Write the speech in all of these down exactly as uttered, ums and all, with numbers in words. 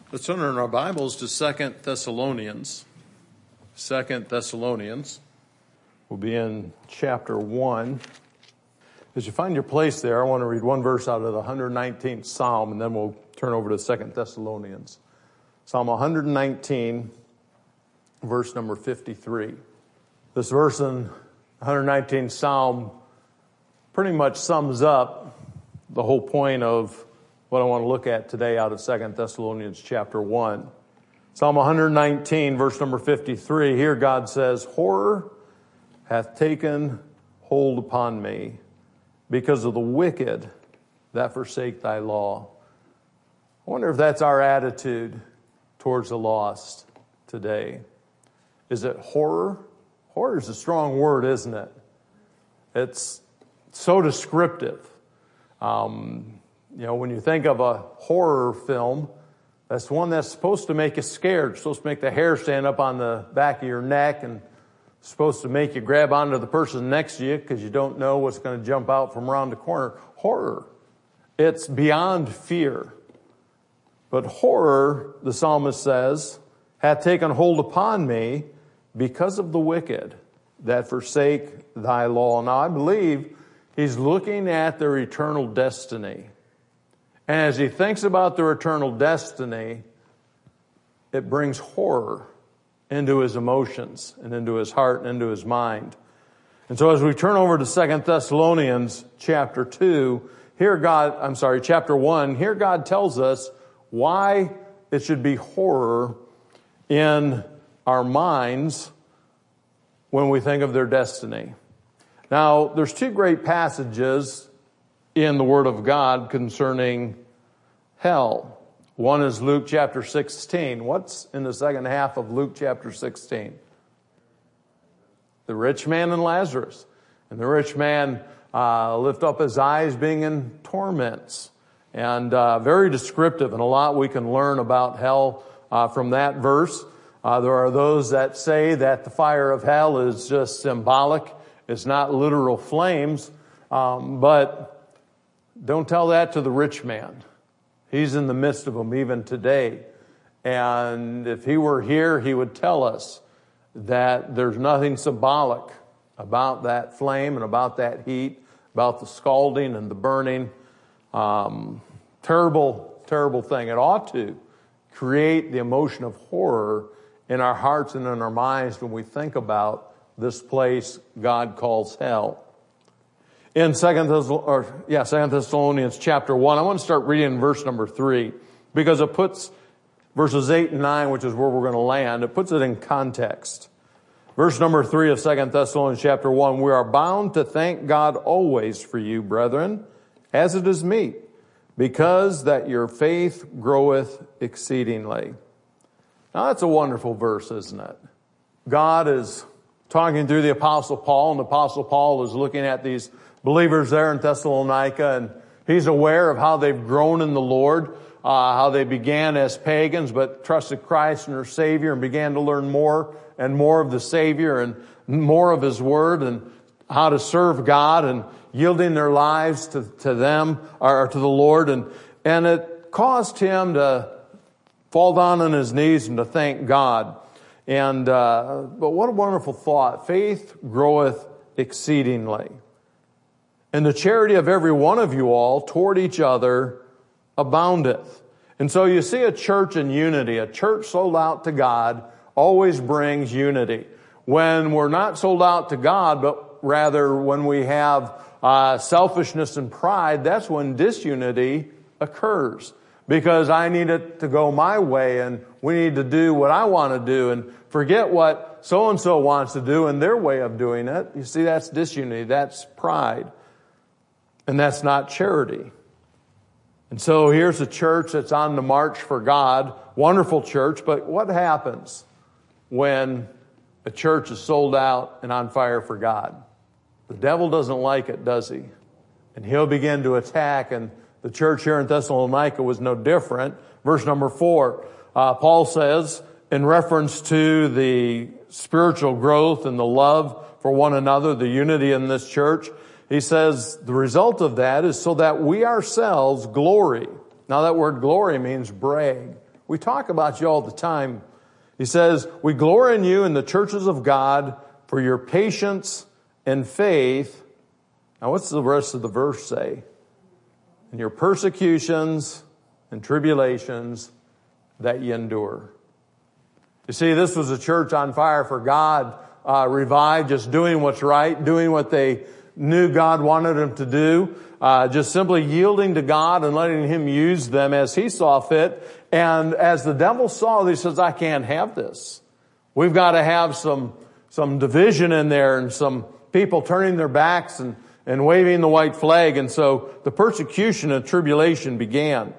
Let's turn in our Bibles to Second Thessalonians. Second Thessalonians. We'll be in chapter one. As you find your place there, I want to read one verse out of the one hundred nineteenth Psalm, and then we'll turn over to Second Thessalonians. Psalm one hundred nineteen, verse number fifty-three. This verse in one hundred nineteenth Psalm pretty much sums up the whole point of what I want to look at today out of Second Thessalonians chapter one. Psalm one hundred nineteen, verse number fifty-three. Here God says, "Horror hath taken hold upon me because of the wicked that forsake thy law." I wonder if that's our attitude towards the lost today. Is it horror? Horror is a strong word, isn't it? It's so descriptive. Um, you know, when you think of a horror film, that's one that's supposed to make you scared. It's supposed to make the hair stand up on the back of your neck, and supposed to make you grab onto the person next to you because you don't know what's going to jump out from around the corner. Horror. It's beyond fear. But horror, the psalmist says, hath taken hold upon me because of the wicked that forsake thy law. Now, I believe he's looking at their eternal destiny. And as he thinks about their eternal destiny, it brings horror into his emotions and into his heart and into his mind. And so as we turn over to Second Thessalonians chapter two, here God, I'm sorry, chapter one, here God tells us why it should be horror in our minds when we think of their destiny. Now, there's two great passages in the Word of God concerning hell. One is Luke chapter sixteen. What's in the second half of Luke chapter sixteen? The rich man and Lazarus. And the rich man uh, lift up his eyes being in torments. And uh, very descriptive, and a lot we can learn about hell uh, from that verse. Uh, there are those that say that the fire of hell is just symbolic. It's not literal flames. Um, but don't tell that to the rich man. He's in the midst of them even today. And if he were here, he would tell us that there's nothing symbolic about that flame and about that heat, about the scalding and the burning. Um, terrible, terrible thing. It ought to create the emotion of horror in our hearts and in our minds when we think about this place God calls hell. In Second Thessalonians, or yeah, Second Thessalonians chapter one, I want to start reading verse number three because it puts verses eight and nine, which is where we're going to land. It puts it in context. Verse number three of Second Thessalonians chapter one: "We are bound to thank God always for you, brethren, as it is meet, because that your faith groweth exceedingly." Now that's a wonderful verse, isn't it? God is talking through the Apostle Paul, and the Apostle Paul is looking at these believers there in Thessalonica, and he's aware of how they've grown in the Lord, uh, how they began as pagans but trusted Christ and their Savior and began to learn more and more of the Savior and more of His Word and how to serve God and yielding their lives to, to them or to the Lord. And, and it caused him to fall down on his knees and to thank God. And, uh, but what a wonderful thought. Faith groweth exceedingly. And the charity of every one of you all toward each other aboundeth. And so you see a church in unity, a church sold out to God always brings unity. When we're not sold out to God, but rather when we have uh, selfishness and pride, that's when disunity occurs. Because I need it to go my way, and we need to do what I want to do and forget what so-and-so wants to do and their way of doing it. You see, that's disunity. That's pride. And that's not charity. And so here's a church that's on the march for God. Wonderful church. But what happens when a church is sold out and on fire for God? The devil doesn't like it, does he? And he'll begin to attack. And the church here in Thessalonica was no different. Verse number four, uh, Paul says, in reference to the spiritual growth and the love for one another, the unity in this church, he says the result of that is so that we ourselves glory. Now that word glory means brag We talk about you all the time. He says, we glory in you in the churches of God for your patience and faith. Now what's the rest of the verse say? And your persecutions and tribulations that you endure. You see, this was a church on fire for God, uh, revived, just doing what's right, doing what they knew God wanted them to do, uh, just simply yielding to God and letting Him use them as He saw fit. And as the devil saw, he says, I can't have this. We've got to have some, some division in there and some people turning their backs and, and waving the white flag. And so the persecution and tribulation began.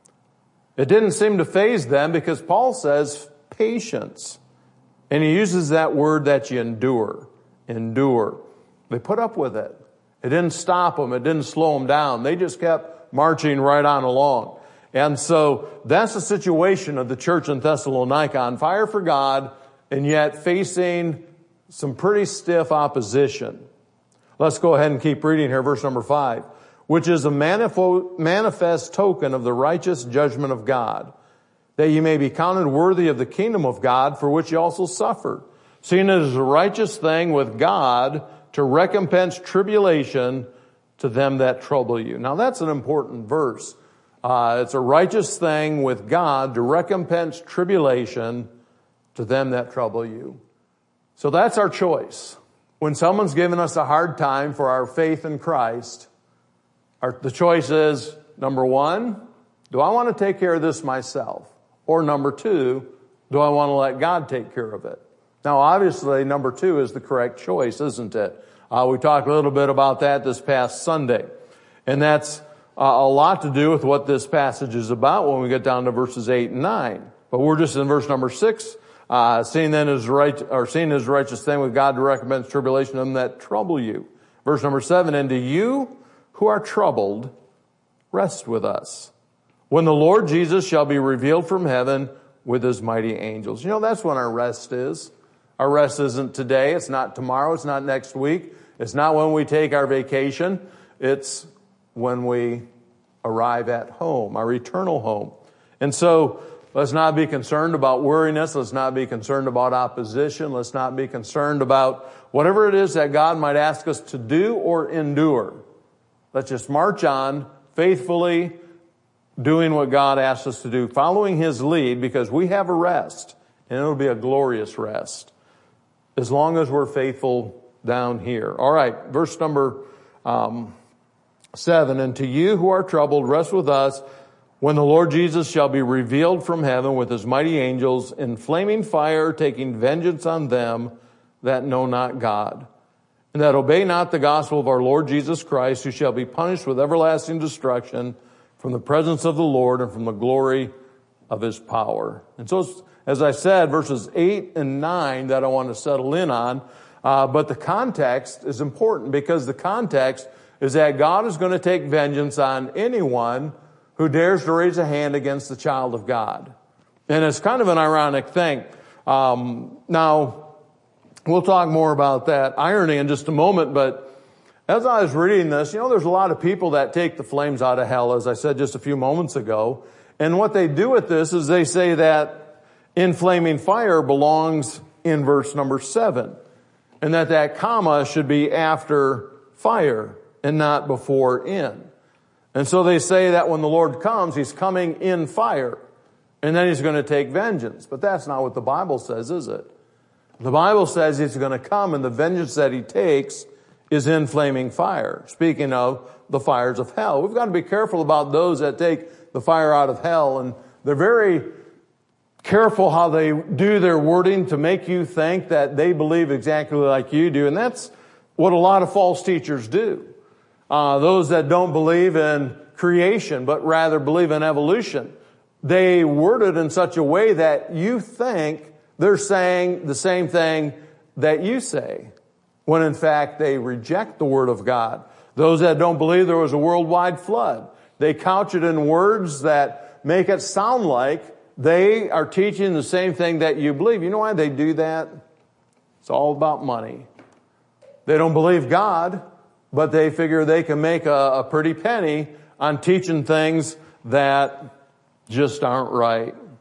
It didn't seem to faze them because Paul says patience. And he uses that word that you endure. Endure. They put up with it. It didn't stop them. It didn't slow them down. They just kept marching right on along. And so that's the situation of the church in Thessalonica, on fire for God and yet facing some pretty stiff opposition. Let's go ahead and keep reading here, verse number five. Which is a manifo- manifest token of the righteous judgment of God, that ye may be counted worthy of the kingdom of God, for which ye also suffered, seeing it is a righteous thing with God to recompense tribulation to them that trouble you. Now that's an important verse. Uh, it's a righteous thing with God to recompense tribulation to them that trouble you. So that's our choice. When someone's given us a hard time for our faith in Christ, our, the choice is, number one, do I want to take care of this myself? Or number two, do I want to let God take care of it? Now, obviously, number two is the correct choice, isn't it? Uh, we talked a little bit about that this past Sunday. And that's uh, a lot to do with what this passage is about when we get down to verses eight and nine. But we're just in verse number six, uh, seeing then is right, or seeing is righteous thing with God to recommend tribulation to them that trouble you. Verse number seven, and to you who are troubled, rest with us, when the Lord Jesus shall be revealed from heaven with His mighty angels. You know, that's when our rest is. Our rest isn't today. It's not tomorrow. It's not next week. It's not when we take our vacation. It's when we arrive at home, our eternal home. And so let's not be concerned about weariness. Let's not be concerned about opposition. Let's not be concerned about whatever it is that God might ask us to do or endure. Let's just march on faithfully, doing what God asks us to do, following His lead, because we have a rest, and it'll be a glorious rest, as long as we're faithful down here. All right, verse number um, seven, and to you who are troubled, rest with us, when the Lord Jesus shall be revealed from heaven with His mighty angels in flaming fire, taking vengeance on them that know not God, and that obey not the gospel of our Lord Jesus Christ, who shall be punished with everlasting destruction from the presence of the Lord and from the glory of His power. And so, as I said, verses eight and nine that I want to settle in on, uh, but the context is important, because the context is that God is going to take vengeance on anyone who dares to raise a hand against the child of God. And it's kind of an ironic thing. Um, now, we'll talk more about that irony in just a moment, but as I was reading this, you know, there's a lot of people that take the flames out of hell, as I said just a few moments ago. And what they do with this is they say that in flaming fire belongs in verse number seven, and that that comma should be after fire and not before in. And so they say that when the Lord comes, He's coming in fire, and then He's going to take vengeance. But that's not what the Bible says, is it? The Bible says He's going to come, and the vengeance that He takes is in flaming fire. Speaking of the fires of hell, we've got to be careful about those that take the fire out of hell, and they're very careful how they do their wording to make you think that they believe exactly like you do, and that's what a lot of false teachers do. Uh, those that don't believe in creation, but rather believe in evolution, they word it in such a way that you think they're saying the same thing that you say, when in fact they reject the Word of God. Those that don't believe there was a worldwide flood, they couch it in words that make it sound like they are teaching the same thing that you believe. You know why they do that? It's all about money. They don't believe God, but they figure they can make a, a pretty penny on teaching things that just aren't right.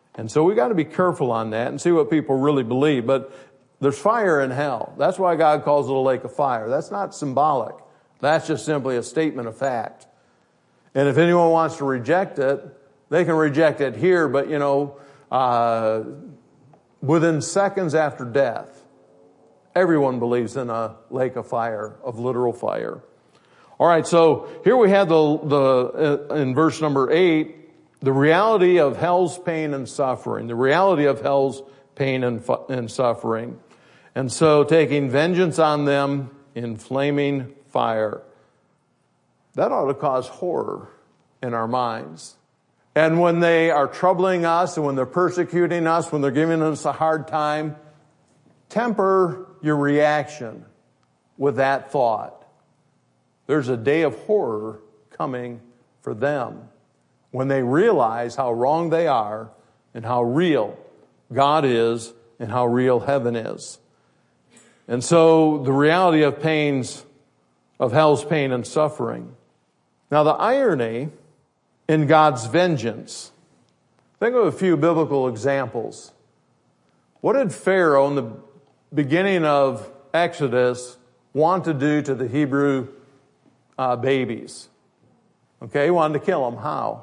And so we got to be careful on that and see what people really believe. But there's fire in hell. That's why God calls it a lake of fire. That's not symbolic. That's just simply a statement of fact. And if anyone wants to reject it, they can reject it here, but, you know, uh, within seconds after death, everyone believes in a lake of fire, of literal fire. All right, so here we have the, the uh, in verse number eight, the reality of hell's pain and suffering, the reality of hell's pain and, fu- and suffering. And so taking vengeance on them in flaming fire. That ought to cause horror in our minds. And when they are troubling us and when they're persecuting us, when they're giving us a hard time, temper your reaction with that thought. There's a day of horror coming for them when they realize how wrong they are and how real God is and how real heaven is. And so the reality of pains, of hell's pain and suffering. Now the irony in God's vengeance. Think of a few biblical examples. What did Pharaoh in the beginning of Exodus want to do to the Hebrew uh, babies? Okay, he wanted to kill them. How?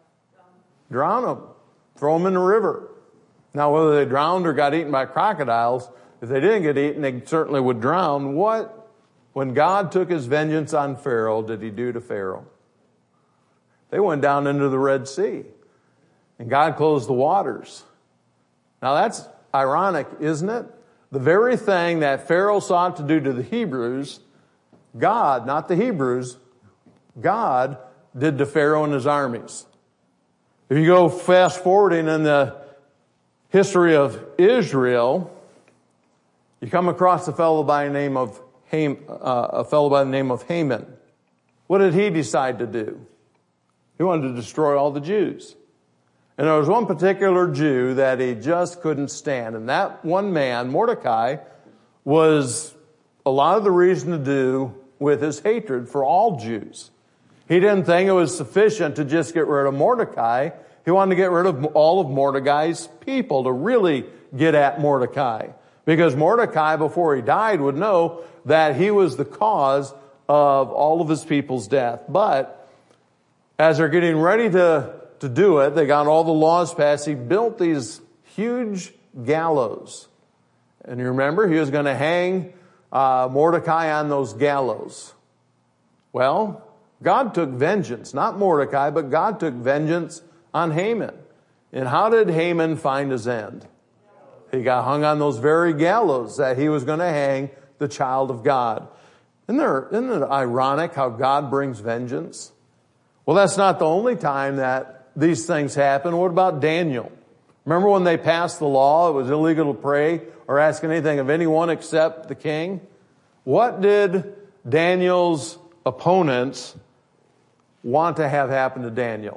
Drown them. Throw them in the river. Now, whether they drowned or got eaten by crocodiles, if they didn't get eaten, they certainly would drown. What, when God took his vengeance on Pharaoh, did he do to Pharaoh? They went down into the Red Sea, and God closed the waters. Now, that's ironic, isn't it? The very thing that Pharaoh sought to do to the Hebrews, God, not the Hebrews, God did to Pharaoh and his armies. If you go fast forwarding in the history of Israel, you come across a fellow by the name of Ham, uh, a fellow by the name of Haman. What did he decide to do? He wanted to destroy all the Jews. And there was one particular Jew that he just couldn't stand. And that one man, Mordecai, was a lot of the reason to do with his hatred for all Jews. He didn't think it was sufficient to just get rid of Mordecai. He wanted to get rid of all of Mordecai's people, to really get at Mordecai. Because Mordecai, before he died, would know that he was the cause of all of his people's death. But as they're getting ready to, to do it, they got all the laws passed. He built these huge gallows. And you remember, he was going to hang uh, Mordecai on those gallows. Well, God took vengeance, not Mordecai, but God took vengeance on Haman. And how did Haman find his end? He got hung on those very gallows that he was going to hang the child of God. Isn't, there, isn't it ironic how God brings vengeance? Well, that's not the only time that these things happen. What about Daniel? Remember when they passed the law, it was illegal to pray or ask anything of anyone except the king? What did Daniel's opponents want to have happen to Daniel?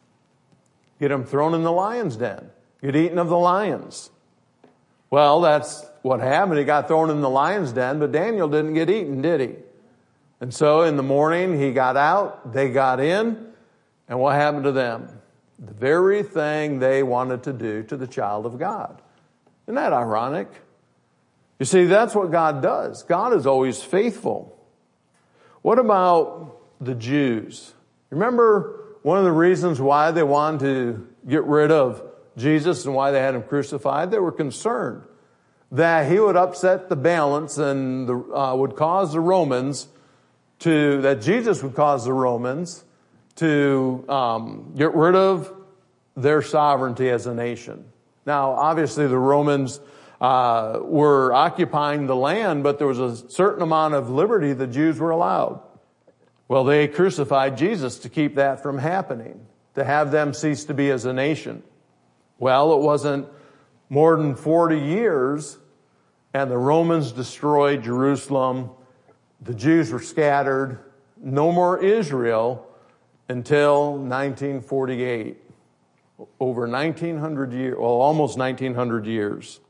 Get him thrown in the lion's den. Get eaten of the lions. Well, that's what happened. He got thrown in the lion's den, but Daniel didn't get eaten, did he? And so in the morning, he got out, they got in, and what happened to them? The very thing they wanted to do to the child of God. Isn't that ironic? You see, that's what God does. God is always faithful. What about the Jews? Remember one of the reasons why they wanted to get rid of Jesus and why they had him crucified? They were concerned that he would upset the balance and the, uh, would cause the Romans to, that Jesus would cause the Romans to um, get rid of their sovereignty as a nation. Now, obviously the Romans uh, were occupying the land, but there was a certain amount of liberty the Jews were allowed. Well, they crucified Jesus to keep that from happening, to have them cease to be as a nation. Well, it wasn't more than forty years, and the Romans destroyed Jerusalem. The Jews were scattered. No more Israel until nineteen forty-eight. Over nineteen hundred years, well, almost nineteen hundred years.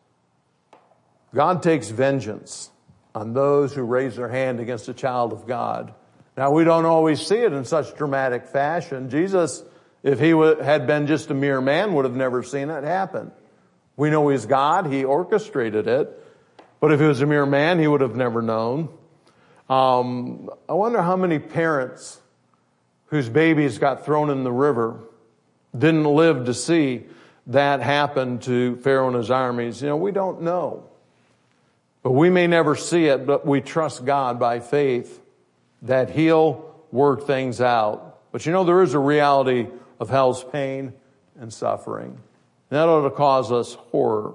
God takes vengeance on those who raise their hand against a child of God. Now, we don't always see it in such dramatic fashion. Jesus If he had been just a mere man, would have never seen it happen. We know he's God. He orchestrated it. But if he was a mere man, he would have never known. Um, I wonder how many parents whose babies got thrown in the river didn't live to see that happen to Pharaoh and his armies. You know, we don't know. But we may never see it, but we trust God by faith that he'll work things out. But you know, there is a reality of hell's pain and suffering. That ought to cause us horror.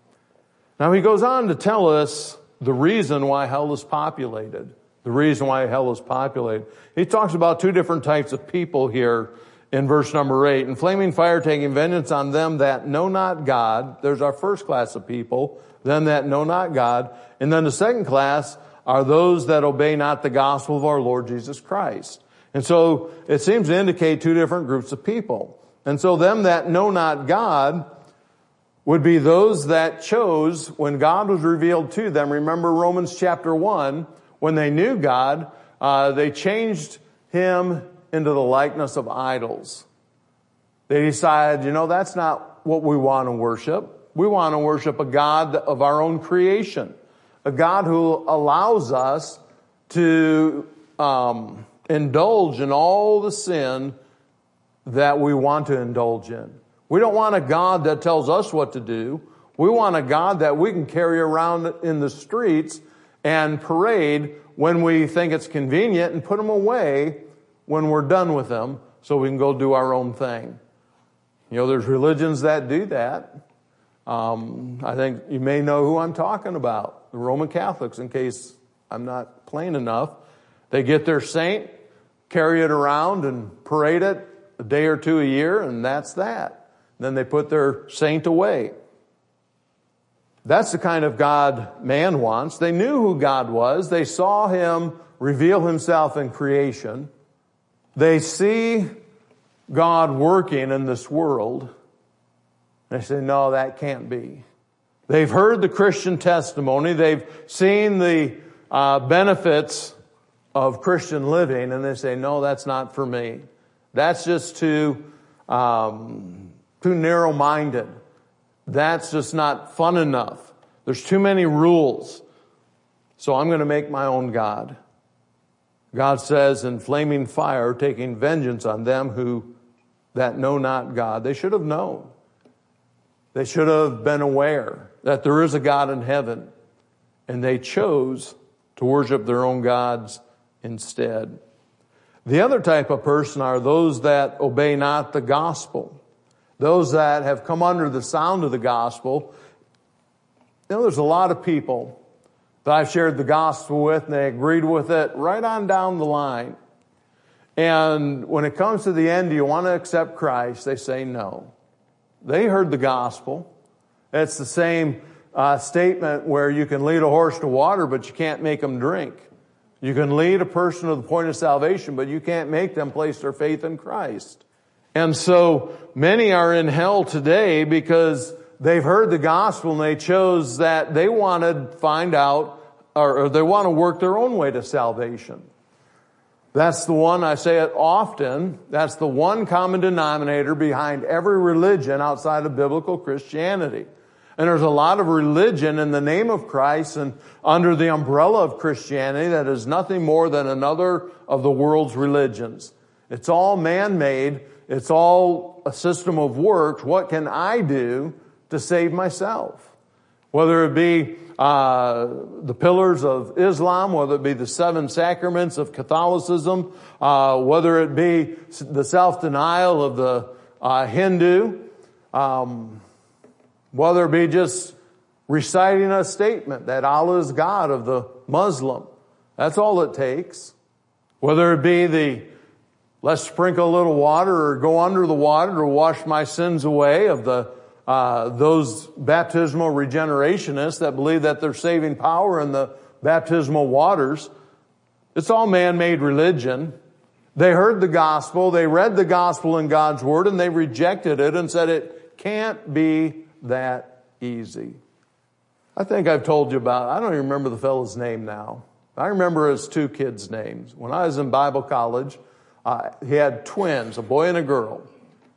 Now he goes on to tell us the reason why hell is populated. The reason why hell is populated. He talks about two different types of people here in verse number eight. In flaming fire taking vengeance on them that know not God. There's our first class of people. Them that know not God. And then the second class are those that obey not the gospel of our Lord Jesus Christ. And so it seems to indicate two different groups of people. And so them that know not God would be those that chose when God was revealed to them. Remember Romans chapter one, when they knew God, uh, they changed him into the likeness of idols. They decided, you know, that's not what we want to worship. We want to worship a God of our own creation. A God who allows us to um, indulge in all the sin that we want to indulge in. We don't want a God that tells us what to do. We want a God that we can carry around in the streets and parade when we think it's convenient and put him away when we're done with him so we can go do our own thing. You know, there's religions that do that. Um, I think you may know who I'm talking about. The Roman Catholics, in case I'm not plain enough. They get their saint, carry it around and parade it a day or two a year, and that's that. Then they put their saint away. That's the kind of God man wants. They knew who God was. They saw him reveal himself in creation. They see God working in this world. They say, no, that can't be. They've heard the Christian testimony. They've seen the uh, benefits of Christian living, and they say, no, that's not for me. That's just too, um, too narrow-minded. That's just not fun enough. There's too many rules. So I'm going to make my own God. God says in flaming fire, taking vengeance on them who that know not God. They should have known. They should have been aware that there is a God in heaven, and they chose to worship their own gods instead. The other type of person are those that obey not the gospel. Those that have come under the sound of the gospel. You know, there's a lot of people that I've shared the gospel with, and they agreed with it right on down the line. And when it comes to the end, do you want to accept Christ? They say no. They heard the gospel. It's the same uh, statement where you can lead a horse to water, but you can't make them drink. You can lead a person to the point of salvation, but you can't make them place their faith in Christ. And so many are in hell today because they've heard the gospel and they chose that they want to find out, or, or they want to work their own way to salvation. That's the one, I say it often, that's the one common denominator behind every religion outside of biblical Christianity. And there's a lot of religion in the name of Christ and under the umbrella of Christianity that is nothing more than another of the world's religions. It's all man-made. It's all a system of works. What can I do to save myself? Whether it be uh the pillars of Islam, whether it be the seven sacraments of Catholicism, uh whether it be the self-denial of the uh Hindu, um whether it be just reciting a statement that Allah is God of the Muslim. That's all it takes. Whether it be the let's sprinkle a little water or go under the water to wash my sins away of the Uh, those baptismal regenerationists that believe that there's saving power in the baptismal waters. It's all man-made religion. They heard the gospel, they read the gospel in God's word, and they rejected it and said it can't be that easy. I think I've told you about, I don't even remember the fellow's name now. I remember his two kids' names. When I was in Bible college, uh, he had twins, a boy and a girl.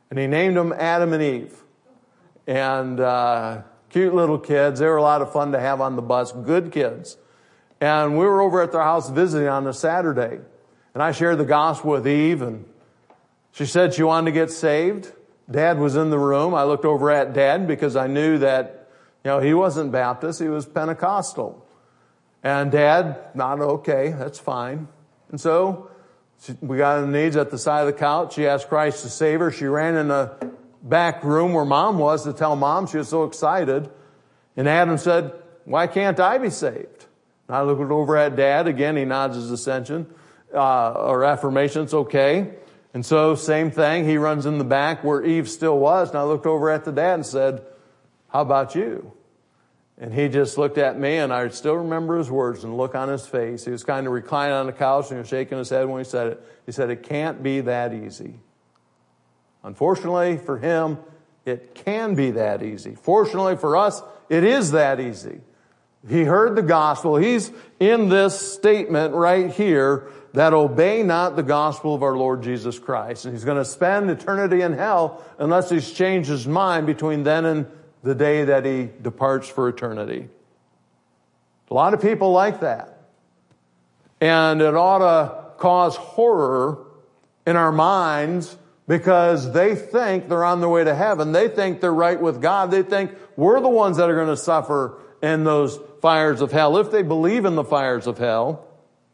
And he named them Adam and Eve. And uh, cute little kids. They were a lot of fun to have on the bus. Good kids. And we were over at their house visiting on a Saturday. And I shared the gospel with Eve. And she said she wanted to get saved. Dad was in the room. I looked over at Dad because I knew that, you know, he wasn't Baptist. He was Pentecostal. And Dad nodded, okay, that's fine. And so she, we got on the knees at the side of the couch. She asked Christ to save her. She ran in the back room where Mom was to tell Mom. She was so excited. And Adam said, why can't I be saved? And I looked over at Dad. Again, he nods his ascension uh, or affirmation. It's okay. And so same thing. He runs in the back where Eve still was. And I looked over at the Dad and said, how about you? And he just looked at me, and I still remember his words and the look on his face. He was kind of reclining on the couch and he was shaking his head when he said it. He said, it can't be that easy. Unfortunately for him, it can be that easy. Fortunately for us, it is that easy. He heard the gospel. He's in this statement right here that obey not the gospel of our Lord Jesus Christ. And he's going to spend eternity in hell unless he's changed his mind between then and the day that he departs for eternity. A lot of people like that. And it ought to cause horror in our minds because they think they're on their way to heaven. They think they're right with God. They think we're the ones that are going to suffer in those fires of hell, if they believe in the fires of hell.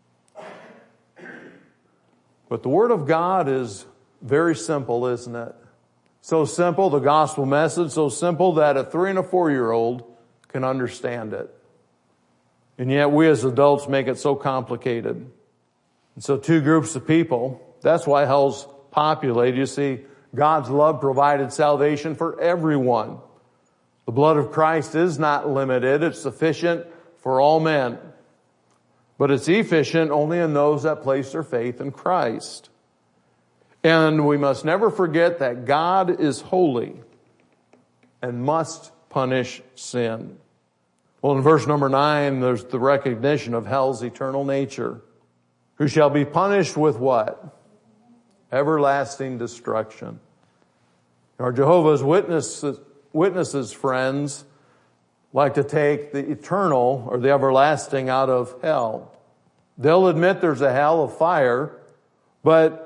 But the Word of God is very simple, isn't it? So simple, the gospel message, so simple that a three and a four-year-old can understand it. And yet we as adults make it so complicated. And so two groups of people, that's why hell's populated. You see, God's love provided salvation for everyone. The blood of Christ is not limited. It's sufficient for all men. But it's efficient only in those that place their faith in Christ. And we must never forget that God is holy and must punish sin. Well, in verse number nine, there's the recognition of hell's eternal nature. Who shall be punished with what? Everlasting destruction. Our Jehovah's Witnesses, Witnesses friends like to take the eternal or the everlasting out of hell. They'll admit there's a hell of fire, but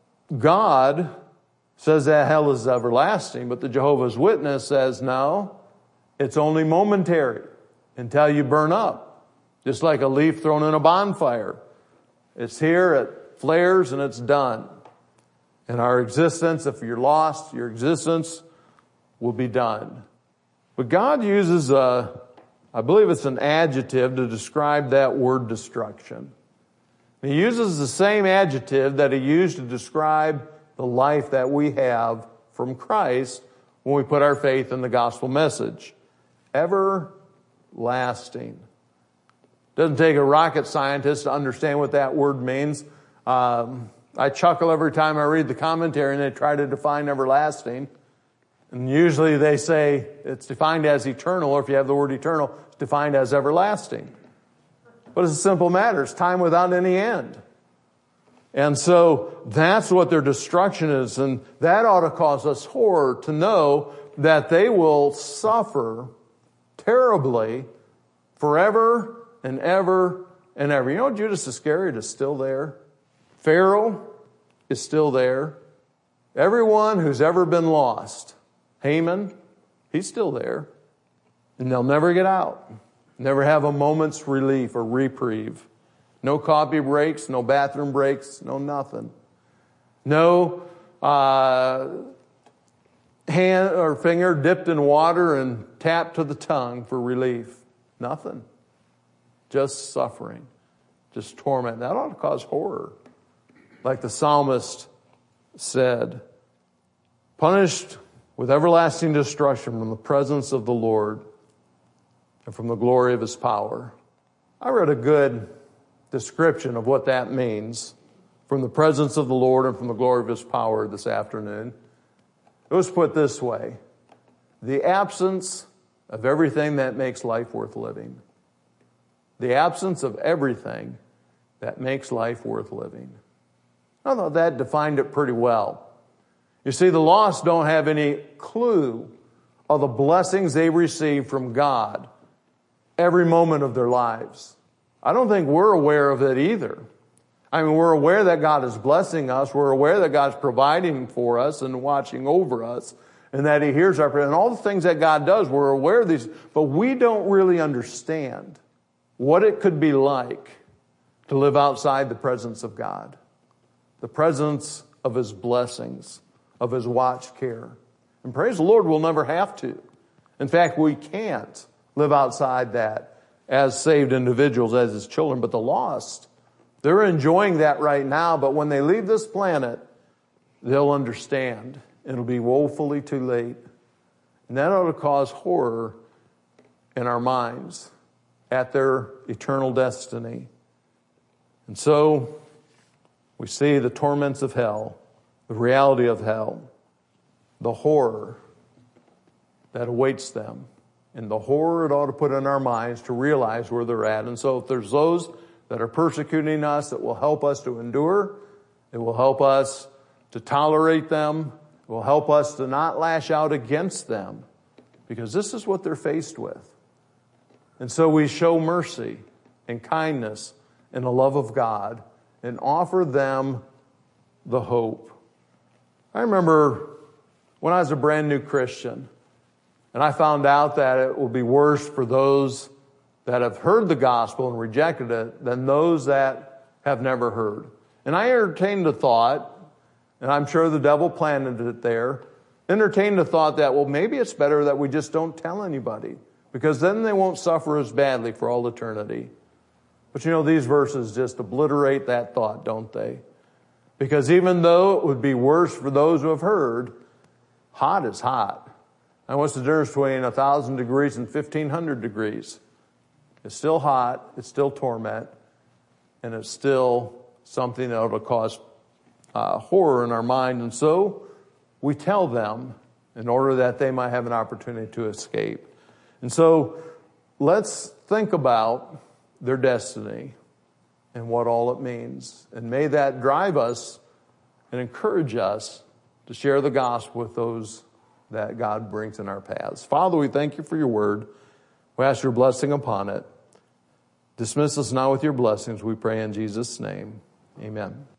God says that hell is everlasting, but the Jehovah's Witness says, no, it's only momentary until you burn up. Just like a leaf thrown in a bonfire. It's here, it flares, and it's done. And our existence, if you're lost, your existence will be done. But God uses a, I believe it's an adjective to describe that word destruction. He uses the same adjective that he used to describe the life that we have from Christ when we put our faith in the gospel message. Everlasting. Doesn't take a rocket scientist to understand what that word means. Um, I chuckle every time I read the commentary and they try to define everlasting. And usually they say it's defined as eternal, or if you have the word eternal, it's defined as everlasting. But it's a simple matter. It's time without any end. And so that's what their destruction is. And that ought to cause us horror to know that they will suffer terribly forever and ever and ever. You know, Judas Iscariot is still there. Pharaoh is still there. Everyone who's ever been lost. Haman, he's still there. And they'll never get out. Never have a moment's relief or reprieve. No coffee breaks, no bathroom breaks, no nothing. No uh, hand or finger dipped in water and tapped to the tongue for relief. Nothing. Just suffering. Just torment. That ought to cause horror. Like the psalmist said, punished with everlasting destruction from the presence of the Lord and from the glory of his power. I read a good description of what that means from the presence of the Lord and from the glory of his power this afternoon. It was put this way: the absence of everything that makes life worth living. The absence of everything that makes life worth living. I thought that defined it pretty well. You see, the lost don't have any clue of the blessings they receive from God every moment of their lives. I don't think we're aware of it either. I mean, we're aware that God is blessing us. We're aware that God's providing for us and watching over us, and that He hears our prayer. And all the things that God does, we're aware of these, but we don't really understand what it could be like to live outside the presence of God, the presence of His blessings, of His watch care. And praise the Lord, we'll never have to. In fact, we can't live outside that as saved individuals, as His children. But the lost, they're enjoying that right now. But when they leave this planet, they'll understand. It'll be woefully too late. And that ought to cause horror in our minds at their eternal destiny. And so we see the torments of hell, the reality of hell, the horror that awaits them, and the horror it ought to put in our minds to realize where they're at. And so if there's those that are persecuting us, it will help us to endure. It will help us to tolerate them. It will help us to not lash out against them, because this is what they're faced with. And so we show mercy and kindness and the love of God and offer them the hope. I remember when I was a brand new Christian, and I found out that it will be worse for those that have heard the gospel and rejected it than those that have never heard. And I entertained the thought, and I'm sure the devil planted it there, entertained the thought that, well, maybe it's better that we just don't tell anybody, because then they won't suffer as badly for all eternity. But you know, these verses just obliterate that thought, don't they? Because even though it would be worse for those who have heard, hot is hot. And what's the difference between one thousand degrees and fifteen hundred degrees? It's still hot, it's still torment, and it's still something that will cause uh, horror in our mind. And so we tell them in order that they might have an opportunity to escape. And so let's think about their destiny and what all it means. And may that drive us and encourage us to share the gospel with those that God brings in our paths. Father, we thank you for your word. We ask your blessing upon it. Dismiss us now with your blessings, we pray in Jesus' name. Amen.